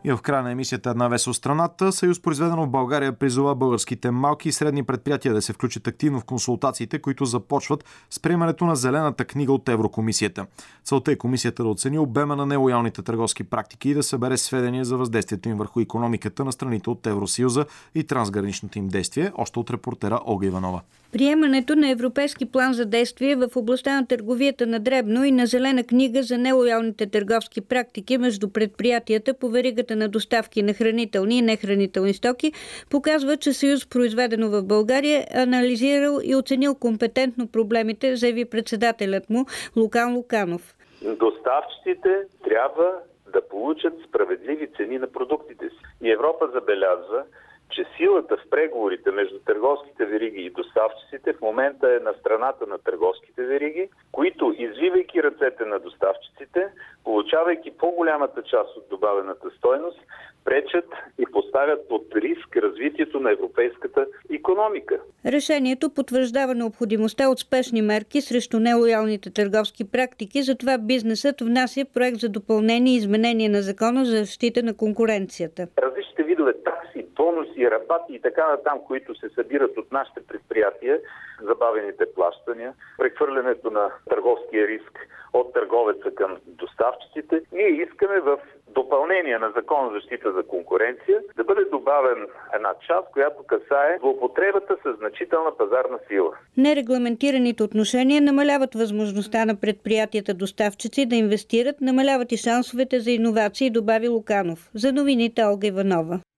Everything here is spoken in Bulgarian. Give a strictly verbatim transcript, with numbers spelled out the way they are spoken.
И в края на емисията "Една вест от страната", Съюз произведено в България призова българските малки и средни предприятия да се включат активно в консултациите, които започват с приемането на Зелената книга от Еврокомисията. Целта е комисията да оцени обема на нелоялните търговски практики и да събере сведения за въздействието им върху икономиката на страните от Евросъюза и трансграничното им действие. Още от репортера Олга Иванова. Приемането на Европейски план за действие в областта на търговията на дребно и на Зелена книга за нелоялните търговски практики между предприятията по веригата на доставки на хранителни и нехранителни стоки показва, че Съюз произведено в България е анализирал и оценил компетентно проблемите, заяви председателят му Лукан Луканов. Доставчиците трябва да получат справедливи цени на продуктите си. И Европа забелязва, че силата в преговорите между търговските вериги и доставчиците в момента е на страната на търговските вериги, които, извивайки ръцете на доставчиците, получавайки по-голямата част от добавената стойност, пречат и поставят под риск развитието на европейската икономика. Решението потвърждава необходимостта от спешни мерки срещу нелоялните търговски практики, затова бизнесът внася проект за допълнение и изменение на Закона за защита на конкуренцията. Различните видове такси, бонуси, рабати и така натам, които се събират от нашите предприятия, забавените плащания, прехвърлянето на търговския риск от търговеца към доставчиците, ние искаме в допълнение на Закон за защита за конкуренция да бъде добавен една част, която касае злоупотребата със значителна пазарна сила. Нерегламентираните отношения намаляват възможността на предприятията доставчици да инвестират, намаляват и шансовете за иновации, добави Луканов. За новините Олга Иванова.